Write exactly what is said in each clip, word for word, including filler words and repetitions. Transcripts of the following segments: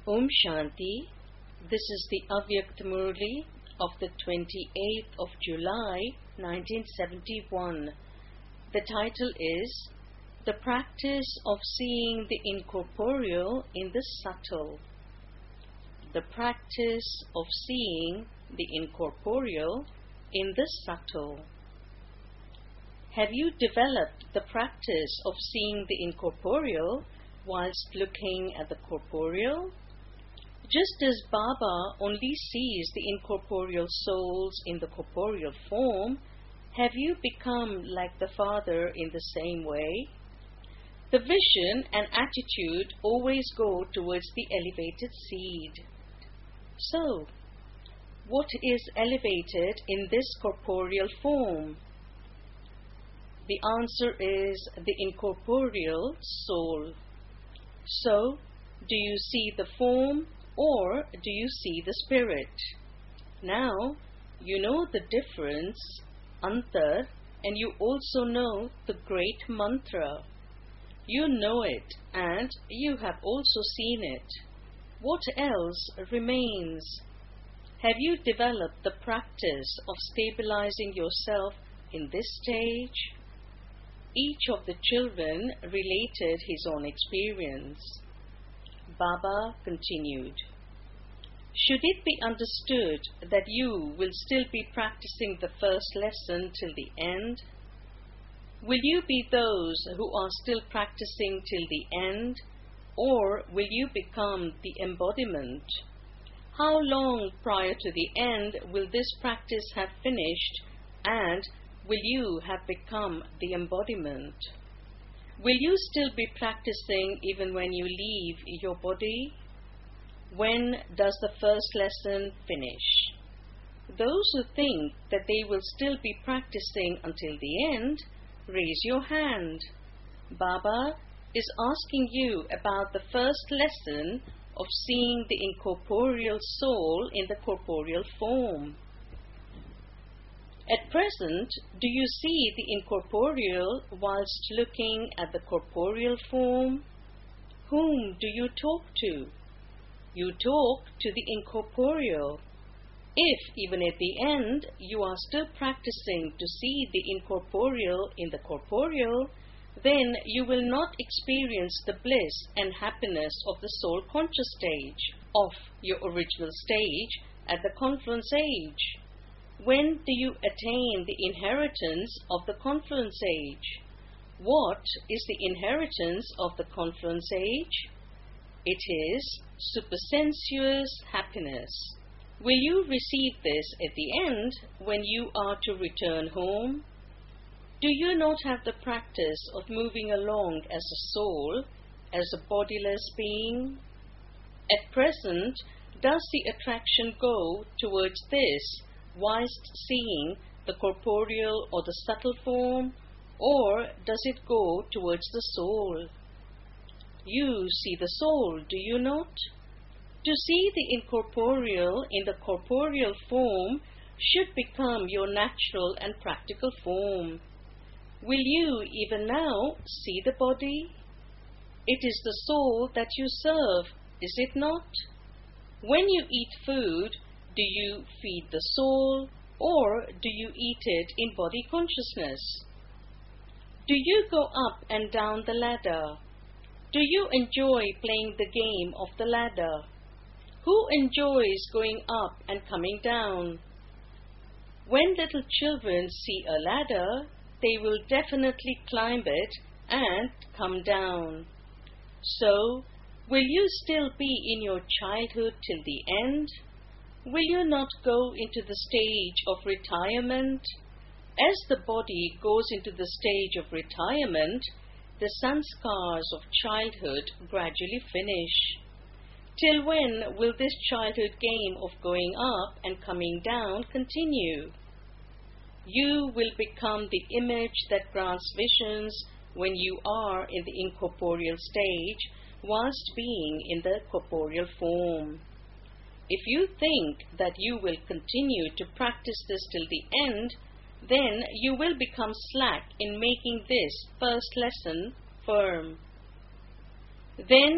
Om Shanti. This is the Avyakta Murli of the twenty-eighth of July, nineteen seventy-one. The title is The Practice of Seeing the Incorporeal in the Subtle. The practice of seeing the incorporeal in the subtle. Have you developed the practice of seeing the incorporeal whilst looking at the corporeal? Just as Baba only sees the incorporeal souls in the corporeal form, have you become like the Father in the same way? The vision and attitude always go towards the elevated seed. So, what is elevated in this corporeal form? The answer is the incorporeal soul. So, do you see the form or do you see the spirit? Now, you know the difference, antar, and you also know the great mantra. You know it and you have also seen it. What else remains? Have you developed the practice of stabilizing yourself in this stage? Each of the children related his own experience. Baba continued, should it be understood that you will still be practicing the first lesson till the end? Will you be those who are still practicing till the end, or will you become the embodiment? How long prior to the end will this practice have finished, and will you have become the embodiment? Will you still be practicing even when you leave your body? When does the first lesson finish? Those who think that they will still be practicing until the end, raise your hand. Baba is asking you about the first lesson of seeing the incorporeal soul in the corporeal form. At present, do you see the incorporeal whilst looking at the corporeal form? Whom do you talk to? You talk to the incorporeal. If, even at the end, you are still practicing to see the incorporeal in the corporeal, then you will not experience the bliss and happiness of the soul conscious stage, of your original stage at the confluence age. When do you attain the inheritance of the confluence age? What is the inheritance of the confluence age? It is supersensuous happiness. Will you receive this at the end when you are to return home? Do you not have the practice of moving along as a soul, as a bodiless being? At present, does the attraction go towards this whilst seeing the corporeal or the subtle form, or does it go towards the soul? You see the soul, do you not? To see the incorporeal in the corporeal form should become your natural and practical form. Will you even now see the body? It is the soul that you serve, is it not? When you eat food, do you feed the soul, or do you eat it in body consciousness? Do you go up and down the ladder? Do you enjoy playing the game of the ladder? Who enjoys going up and coming down? When little children see a ladder, they will definitely climb it and come down. So, will you still be in your childhood till the end? Will you not go into the stage of retirement? As the body goes into the stage of retirement, the sanskars of childhood gradually finish. Till when will this childhood game of going up and coming down continue? You will become the image that grants visions when you are in the incorporeal stage whilst being in the corporeal form. If you think that you will continue to practice this till the end, then you will become slack in making this first lesson firm. Then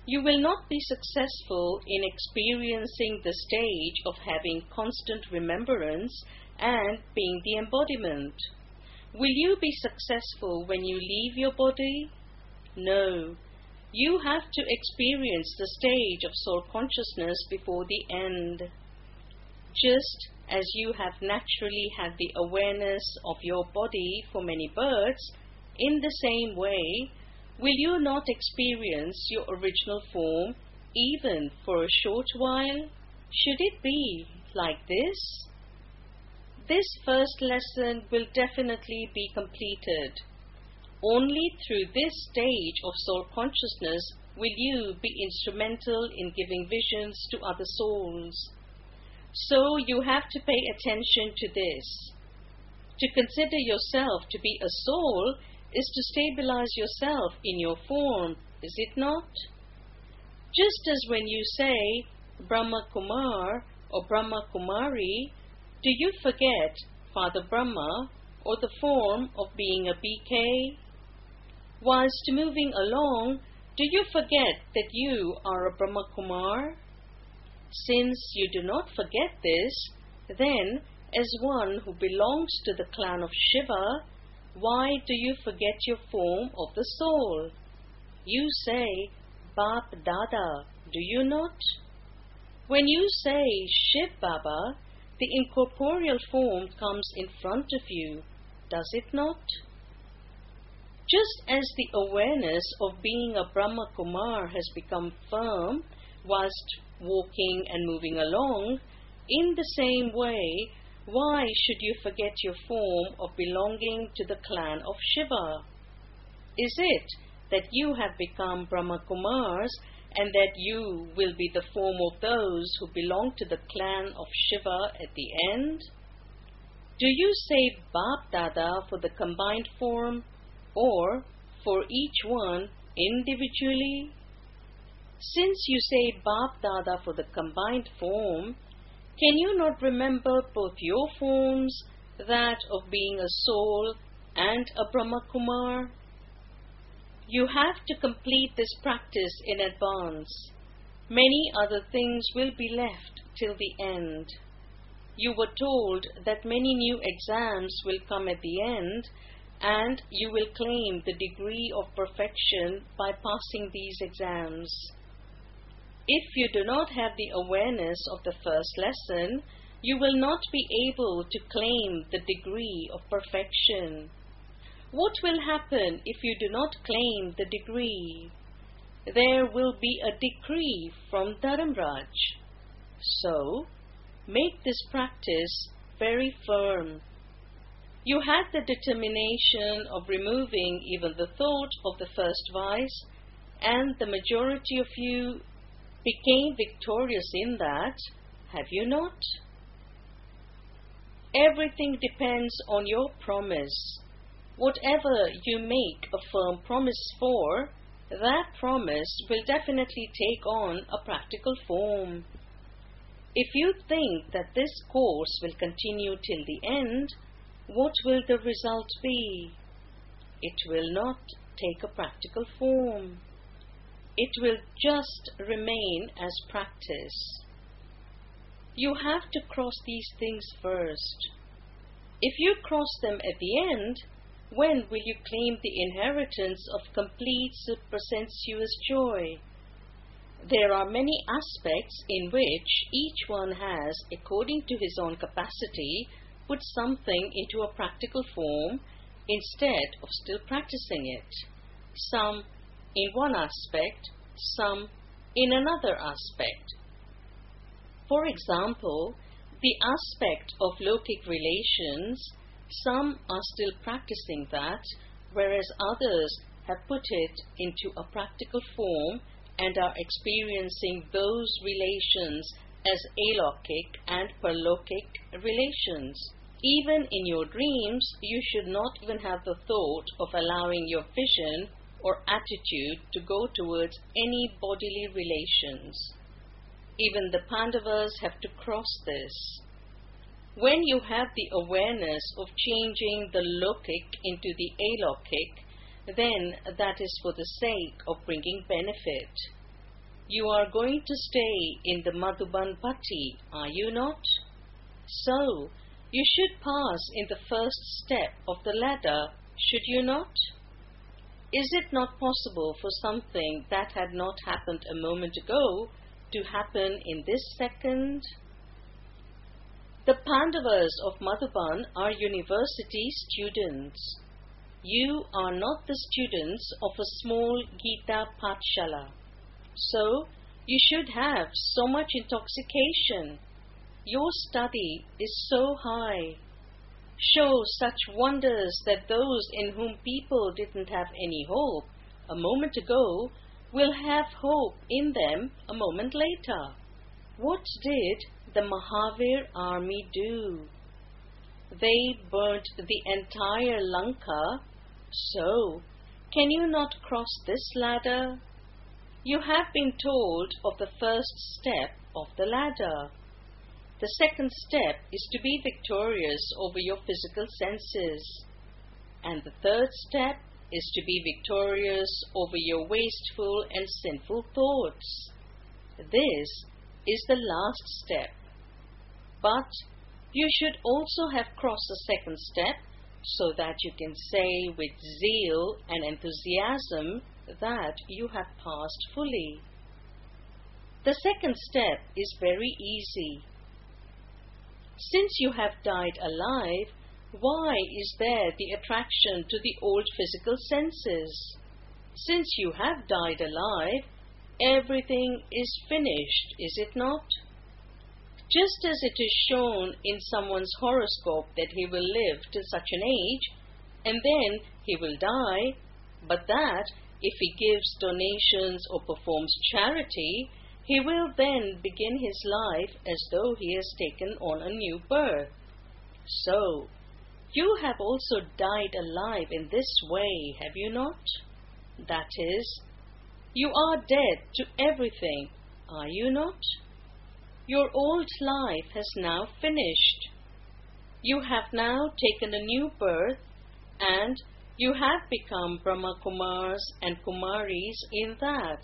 You will not be successful in experiencing the stage of having constant remembrance and being the embodiment. Will you be successful when you leave your body? No. You have to experience the stage of soul consciousness before the end. Just as you have naturally had the awareness of your body for many births, in the same way, will you not experience your original form even for a short while? Should it be like this? This first lesson will definitely be completed. Only through this stage of soul consciousness will you be instrumental in giving visions to other souls. So you have to pay attention to this. To consider yourself to be a soul is to stabilize yourself in your form, is it not? Just as when you say Brahma Kumar or Brahma Kumari, do you forget Father Brahma or the form of being a B K? Whilst moving along, do you forget that you are a Brahma Kumar? Since you do not forget this, then, as one who belongs to the clan of Shiva, why do you forget your form of the soul? You say, Bap Dada, do you not? When you say Shiv Baba, the incorporeal form comes in front of you, does it not? Just as the awareness of being a Brahma Kumar has become firm whilst walking and moving along, in the same way, why should you forget your form of belonging to the clan of Shiva? Is it that you have become Brahma Kumars and that you will be the form of those who belong to the clan of Shiva at the end? Do you say Bap Dada for the combined form or for each one individually? Since you say Bap Dada for the combined form, can you not remember both your forms, that of being a soul and a Brahma Kumar? You have to complete this practice in advance. Many other things will be left till the end. You were told that many new exams will come at the end, and you will claim the degree of perfection by passing these exams. If you do not have the awareness of the first lesson, you will not be able to claim the degree of perfection. What will happen if you do not claim the degree? There will be a decree from Dharamraj. So, make this practice very firm. You had the determination of removing even the thought of the first vice, and the majority of you became victorious in that, have you not? Everything depends on your promise. Whatever you make a firm promise for, that promise will definitely take on a practical form. If you think that this course will continue till the end, what will the result be? It will not take a practical form. It will just remain as practice. You have to cross these things first. If you cross them at the end, when will you claim the inheritance of complete supersensuous joy? There are many aspects in which each one has, according to his own capacity, put something into a practical form instead of still practicing it. Some in one aspect, some in another aspect. For example, the aspect of lokic relations, some are still practicing that, whereas others have put it into a practical form and are experiencing those relations as alokic and parlokic relations. Even in your dreams, you should not even have the thought of allowing your vision or attitude to go towards any bodily relations. Even the Pandavas have to cross this. When you have the awareness of changing the lokic into the alokic, then that is for the sake of bringing benefit. You are going to stay in the Madhuban Patti, are you not? So, you should pass in the first step of the ladder, should you not? Is it not possible for something that had not happened a moment ago to happen in this second? The Pandavas of Madhuban are university students. You are not the students of a small Gita Pathshala. So, you should have so much intoxication. Your study is so high. Show such wonders that those in whom people didn't have any hope a moment ago will have hope in them a moment later. What did the Mahavir army do? They burnt the entire Lanka. So, can you not cross this ladder? You have been told of the first step of the ladder. The second step is to be victorious over your physical senses. And the third step is to be victorious over your wasteful and sinful thoughts. This is the last step. But you should also have crossed the second step so that you can say with zeal and enthusiasm that you have passed fully. The second step is very easy. Since you have died alive, why is there the attraction to the old physical senses? Since you have died alive, everything is finished, is it not? Just as it is shown in someone's horoscope that he will live till such an age, and then he will die, but that if he gives donations or performs charity, he will then begin his life as though he has taken on a new birth. So, you have also died alive in this way, have you not? That is, you are dead to everything, are you not? Your old life has now finished. You have now taken a new birth, and you have become Brahma Kumars and Kumaris in that.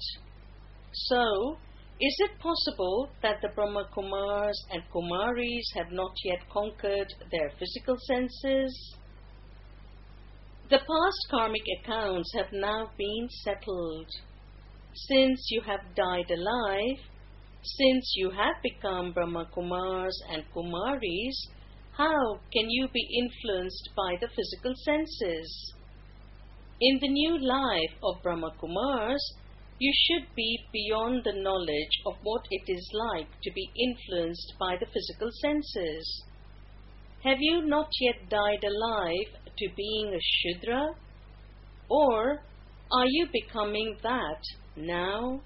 So, is it possible that the Brahma Kumars and Kumaris have not yet conquered their physical senses? The past karmic accounts have now been settled. Since you have died alive, since you have become Brahma Kumars and Kumaris, how can you be influenced by the physical senses? In the new life of Brahma Kumars, you should be beyond the knowledge of what it is like to be influenced by the physical senses. Have you not yet died alive to being a Shudra? Or are you becoming that now?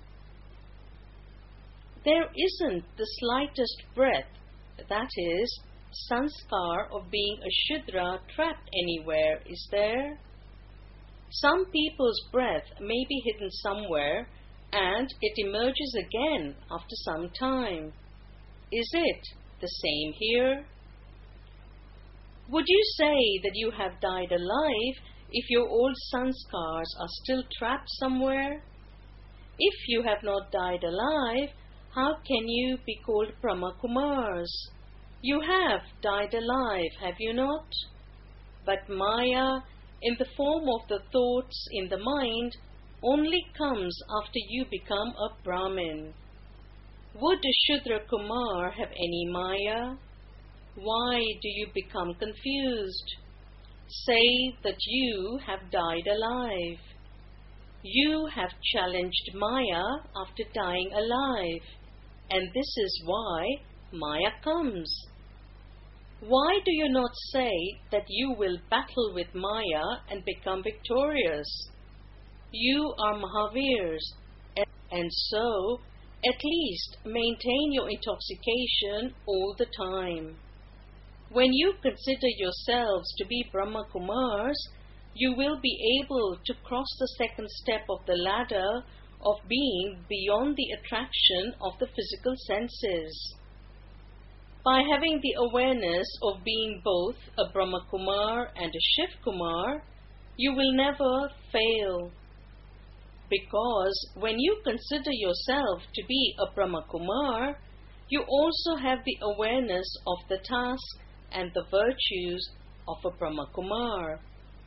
There isn't the slightest breath, that is, sanskar of being a Shudra trapped anywhere, is there? Some people's breath may be hidden somewhere, and it emerges again after some time. Is it the same here? Would you say that you have died alive if your old sanskars are still trapped somewhere? If you have not died alive, how can you be called Brahma Kumars? You have died alive, have you not? But Maya, in the form of the thoughts in the mind, only comes after you become a Brahmin. Would a Shudra Kumar have any Maya? Why do you become confused? Say that you have died alive. You have challenged Maya after dying alive, and this is why Maya comes. Why do you not say that you will battle with Maya and become victorious? You are Mahavirs, and, and so at least maintain your intoxication all the time. When you consider yourselves to be Brahma Kumars, you will be able to cross the second step of the ladder of being beyond the attraction of the physical senses. By having the awareness of being both a Brahma Kumar and a Shiv Kumar, you will never fail. Because when you consider yourself to be a Brahmakumar, you also have the awareness of the task and the virtues of a Brahmakumar.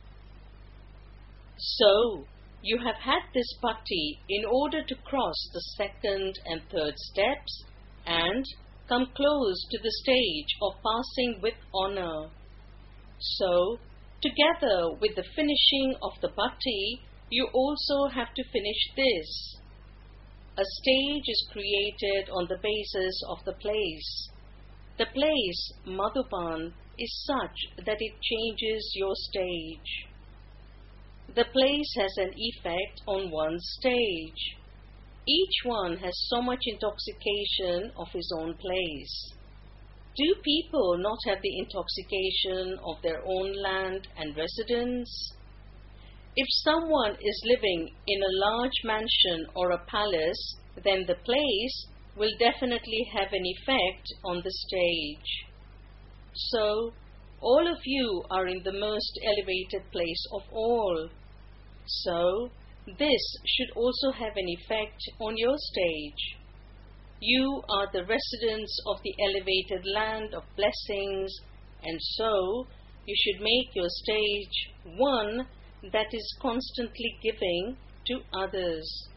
So, you have had this bhakti in order to cross the second and third steps and come close to the stage of passing with honor. So, together with the finishing of the bhakti, you also have to finish this. A stage is created on the basis of the place. The place, Madhuban, is such that it changes your stage. The place has an effect on one's stage. Each one has so much intoxication of his own place. Do people not have the intoxication of their own land and residence? If someone is living in a large mansion or a palace, then the place will definitely have an effect on the stage. So, all of you are in the most elevated place of all. So, this should also have an effect on your stage. You are the residents of the elevated land of blessings, and so you should make your stage one that is constantly giving to others.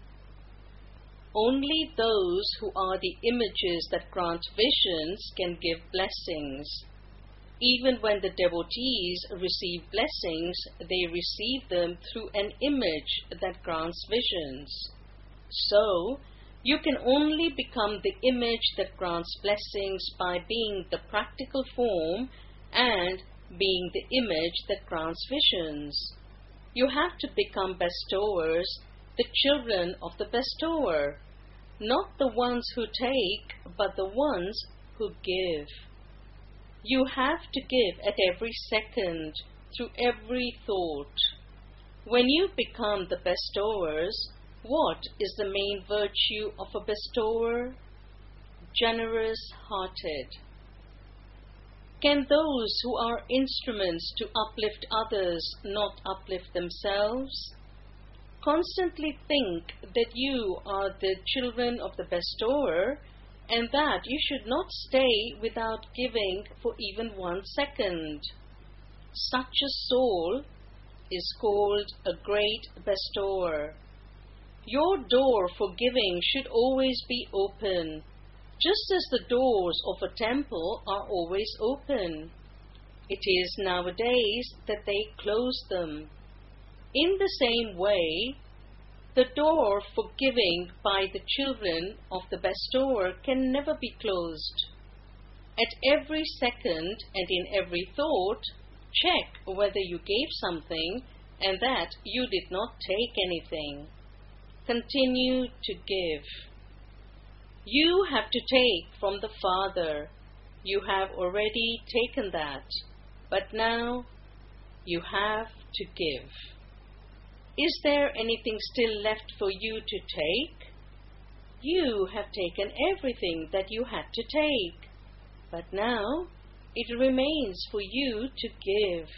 Only those who are the images that grant visions can give blessings. Even when the devotees receive blessings, they receive them through an image that grants visions. So, you can only become the image that grants blessings by being the practical form and being the image that grants visions. You have to become bestowers, the children of the bestower, not the ones who take, but the ones who give. You have to give at every second, through every thought. When you become the bestowers, what is the main virtue of a bestower? Generous-hearted. Can those who are instruments to uplift others not uplift themselves? Constantly think that you are the children of the bestower and that you should not stay without giving for even one second. Such a soul is called a great bestower. Your door for giving should always be open, just as the doors of a temple are always open. It is nowadays that they close them. In the same way, the door for giving by the children of the bestower can never be closed. At every second and in every thought, check whether you gave something and that you did not take anything. Continue to give. You have to take from the Father. You have already taken that, but now you have to give. Is there anything still left for you to take? You have taken everything that you had to take, but now it remains for you to give.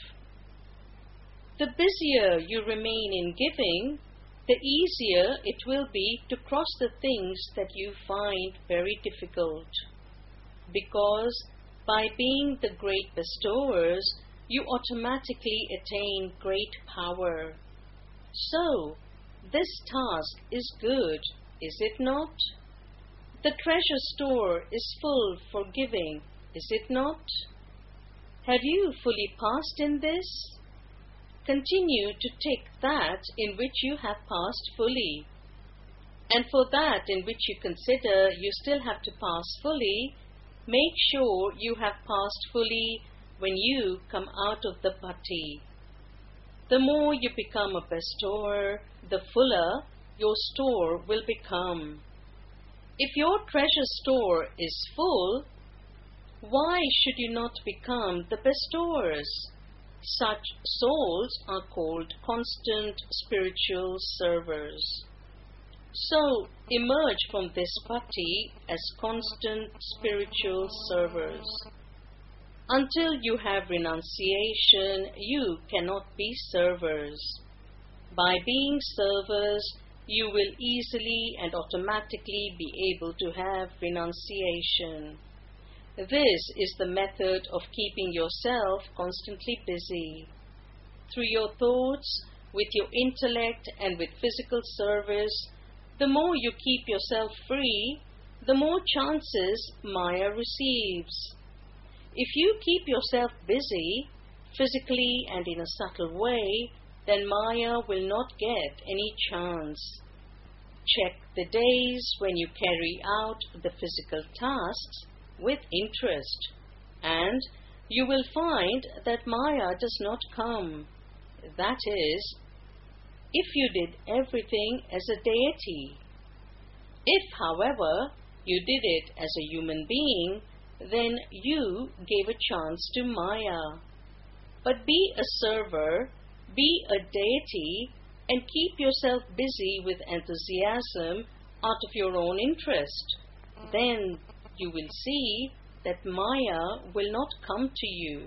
The busier you remain in giving, the easier it will be to cross the things that you find very difficult. Because by being the great bestowers, you automatically attain great power. So, this task is good, is it not? The treasure store is full for giving, is it not? Have you fully passed in this? Continue to take that in which you have passed fully. And for that in which you consider you still have to pass fully, make sure you have passed fully when you come out of the bhakti. The more you become a bestower, the fuller your store will become. If your treasure store is full, why should you not become the bestowers? Such souls are called constant spiritual servers. So, emerge from this bhakti as constant spiritual servers. Until you have renunciation, you cannot be servers. By being servers, you will easily and automatically be able to have renunciation. This is the method of keeping yourself constantly busy. Through your thoughts, with your intellect, and with physical service, the more you keep yourself free, the more chances Maya receives. If you keep yourself busy, physically and in a subtle way, then Maya will not get any chance. Check the days when you carry out the physical tasks with interest, and you will find that Maya does not come. That is, if you did everything as a deity. If, however, you did it as a human being, then you gave a chance to Maya. But be a server, be a deity, and keep yourself busy with enthusiasm out of your own interest. Then you will see that Maya will not come to you.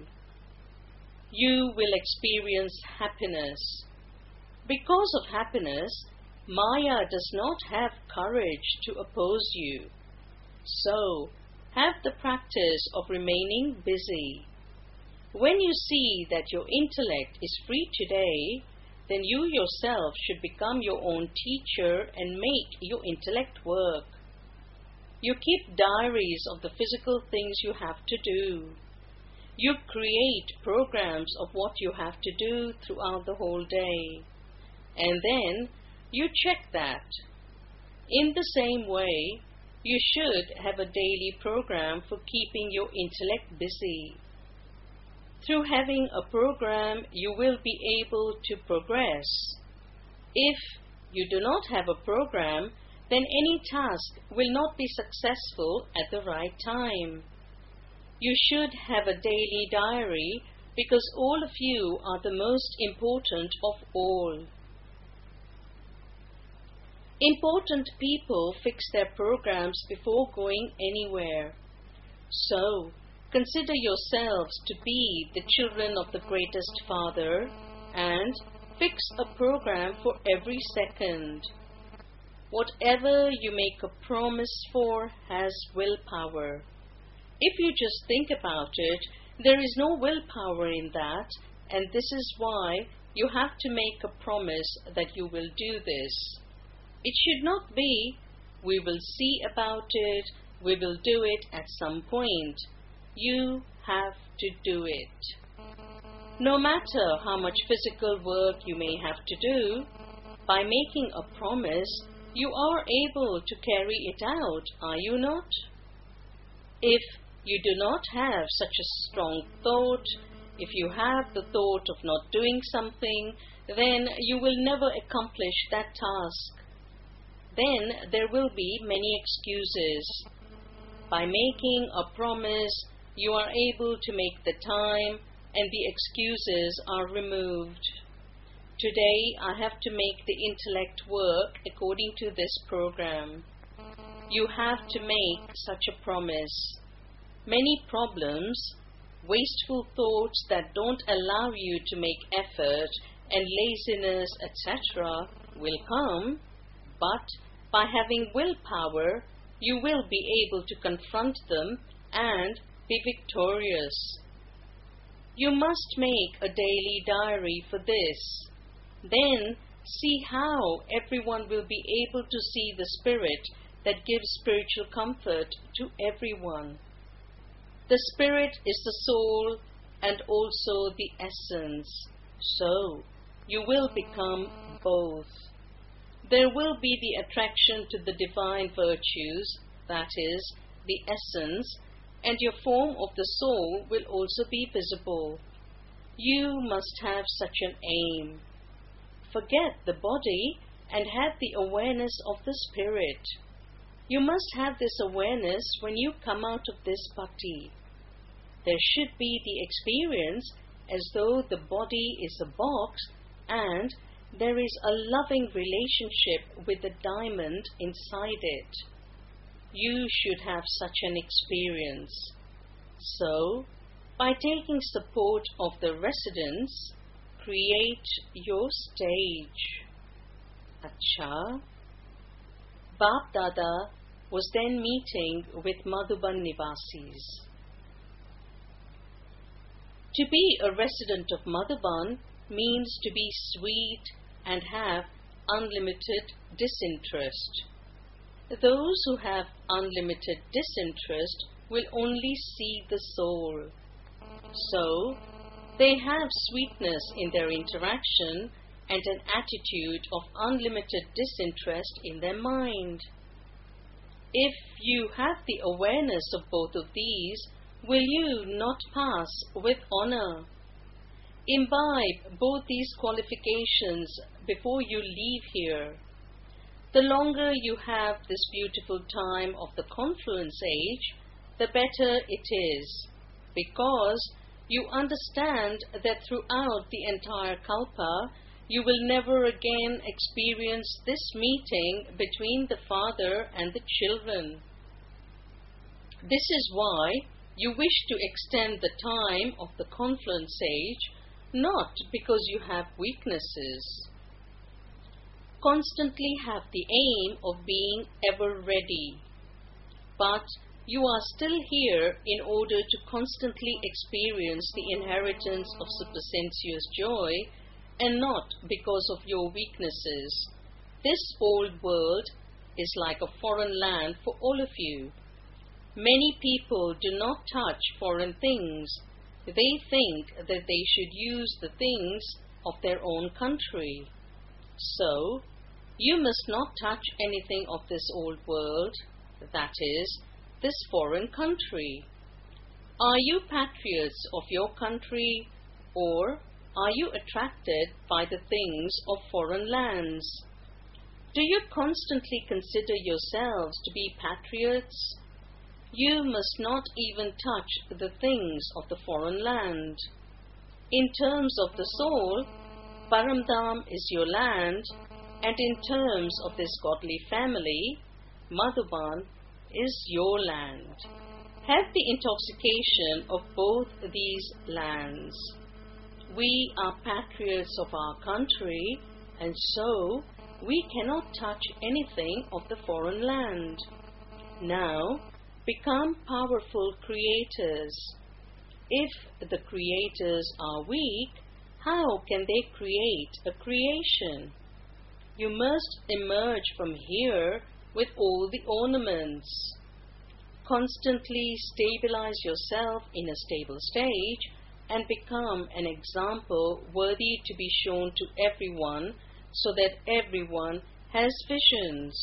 You will experience happiness. Because of happiness, Maya does not have courage to oppose you. So, have the practice of remaining busy. When you see that your intellect is free today, then you yourself should become your own teacher and make your intellect work. You keep diaries of the physical things you have to do. You create programs of what you have to do throughout the whole day. And then you check that. In the same way, you should have a daily program for keeping your intellect busy. Through having a program, you will be able to progress. If you do not have a program, then any task will not be successful at the right time. You should have a daily diary because all of you are the most important of all. Important people fix their programs before going anywhere. So, consider yourselves to be the children of the greatest Father and fix a program for every second. Whatever you make a promise for has willpower. If you just think about it, there is no willpower in that, and this is why you have to make a promise that you will do this. It should not be, we will see about it, we will do it at some point. You have to do it. No matter how much physical work you may have to do, by making a promise, you are able to carry it out, are you not? If you do not have such a strong thought, if you have the thought of not doing something, then you will never accomplish that task. Then there will be many excuses. By making a promise, you are able to make the time and the excuses are removed. Today I have to make the intellect work according to this program. You have to make such a promise. Many problems, wasteful thoughts that don't allow you to make effort, and laziness, et cetera will come, but by having willpower, you will be able to confront them and be victorious. You must make a daily diary for this. Then see how everyone will be able to see the Spirit that gives spiritual comfort to everyone. The Spirit is the soul and also the essence. So, you will become both. There will be the attraction to the divine virtues, that is, the essence, and your form of the soul will also be visible. You must have such an aim. Forget the body and have the awareness of the Spirit. You must have this awareness when you come out of this bhakti. There should be the experience as though the body is a box and there is a loving relationship with the diamond inside it. You should have such an experience. So, by taking support of the residents, create your stage. Acha. Bap Dada was then meeting with Madhuban Nivasis. To be a resident of Madhuban means to be sweet and have unlimited disinterest. Those who have unlimited disinterest will only see the soul. So, they have sweetness in their interaction and an attitude of unlimited disinterest in their mind. If you have the awareness of both of these, will you not pass with honor? Imbibe both these qualifications before you leave here. The longer you have this beautiful time of the confluence age, the better it is, because you understand that throughout the entire Kalpa, you will never again experience this meeting between the father and the children. This is why you wish to extend the time of the confluence age, not because you have weaknesses. Constantly have the aim of being ever ready. But you are still here in order to constantly experience the inheritance of supersensuous joy, and not because of your weaknesses. This old world is like a foreign land for all of you. Many people do not touch foreign things. They think that they should use the things of their own country. So, you must not touch anything of this old world, that is, this foreign country. Are you patriots of your country, or are you attracted by the things of foreign lands? Do you constantly consider yourselves to be patriots? You must not even touch the things of the foreign land. In terms of the soul, Paramdham is your land, and in terms of this godly family, Madhuban is your land. Have the intoxication of both these lands. We are patriots of our country, and so we cannot touch anything of the foreign land. Now, become powerful creators. If the creators are weak, how can they create a creation? You must emerge from here with all the ornaments. Constantly stabilize yourself in a stable stage and become an example worthy to be shown to everyone, so that everyone has visions.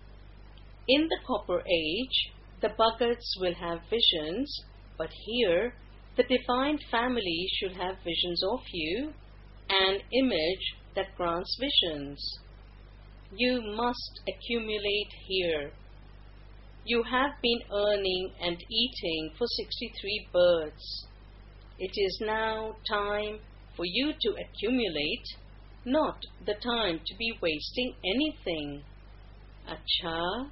In the Copper Age, the Bhagats will have visions, but here the divine family should have visions of you, an image that grants visions. You must accumulate here. You have been earning and eating for sixty-three births. It is now time for you to accumulate, not the time to be wasting anything. Acha.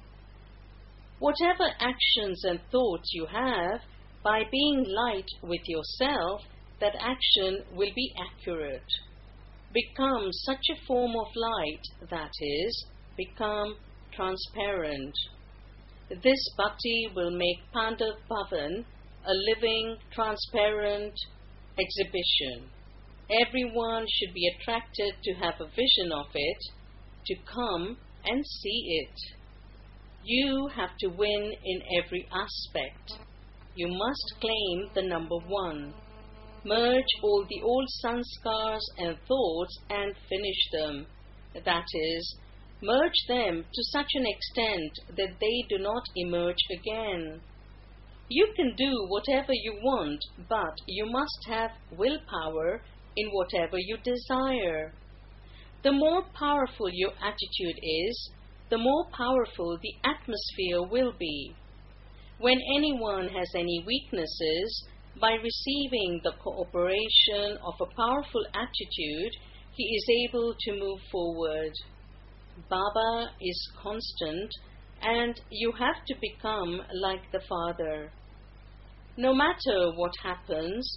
Whatever actions and thoughts you have, by being light with yourself, that action will be accurate. Become such a form of light, that is, become transparent. This bhakti will make Pandav Bhavan a living, transparent exhibition. Everyone should be attracted to have a vision of it, to come and see it. You have to win in every aspect. You must claim the number one. Merge all the old sanskars and thoughts and finish them. That is, merge them to such an extent that they do not emerge again. You can do whatever you want, but you must have willpower in whatever you desire. The more powerful your attitude is, the more powerful the atmosphere will be. When anyone has any weaknesses, by receiving the cooperation of a powerful attitude, he is able to move forward. Baba is constant, and you have to become like the Father. No matter what happens,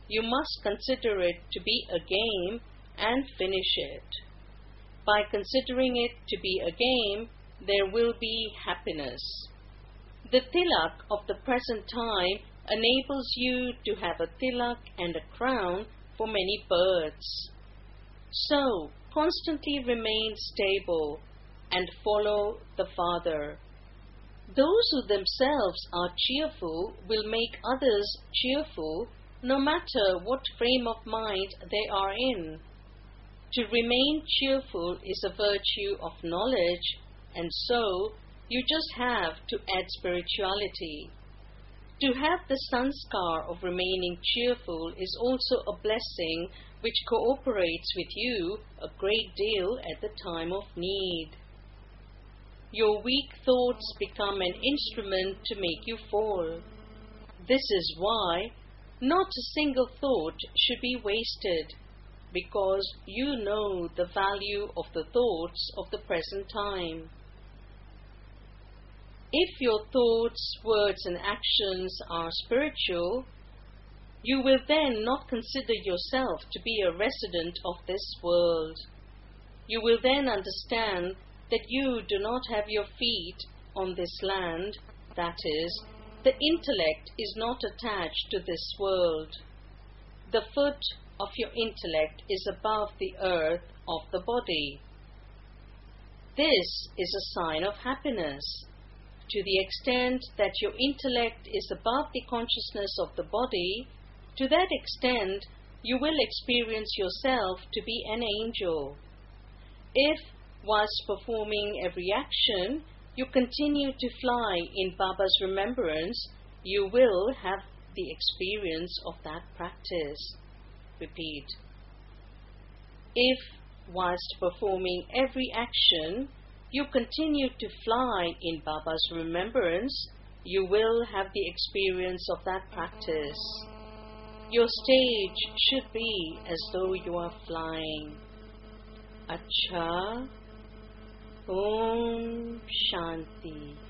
you must consider it to be a game and finish it. By considering it to be a game, there will be happiness. The tilak of the present time enables you to have a tilak and a crown for many births. So, constantly remain stable and follow the Father. Those who themselves are cheerful will make others cheerful no matter what frame of mind they are in. To remain cheerful is a virtue of knowledge, and so you just have to add spirituality. To have the sanskar of remaining cheerful is also a blessing which cooperates with you a great deal at the time of need. Your weak thoughts become an instrument to make you fall. This is why not a single thought should be wasted, because you know the value of the thoughts of the present time. If your thoughts, words and actions are spiritual, you will then not consider yourself to be a resident of this world. You will then understand that you do not have your feet on this land, that is, the intellect is not attached to this world. The foot of your intellect is above the earth of the body. This is a sign of happiness. To the extent that your intellect is above the consciousness of the body, to that extent you will experience yourself to be an angel. If, whilst performing every action, you continue to fly in Baba's remembrance, you will have the experience of that practice. Repeat. If, whilst performing every action, you continue to fly in Baba's remembrance, you will have the experience of that practice. Your stage should be as though you are flying. Acha. Om Shanti.